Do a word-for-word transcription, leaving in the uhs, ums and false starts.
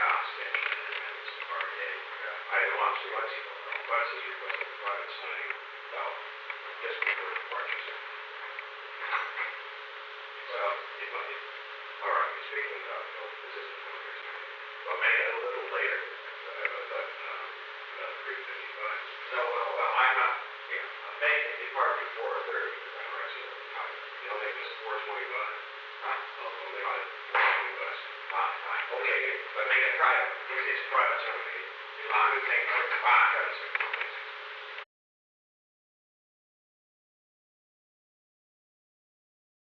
station, and it's already a, uh, I didn't want to let people know, buses requested private signing, well, just before departure. So, it might be, all right, speaking of, oh, this isn't familiar to me, but maybe a little later, uh, but, um, about three fifty-five. No, well, well, I'm not, yeah, May can depart before thirty, all right, so, uh, you'll make this four twenty-five. Huh? Oh, we'll make it four twenty-five. Fine, fine, okay, but make it private, it's private, so we, I'm gonna take five,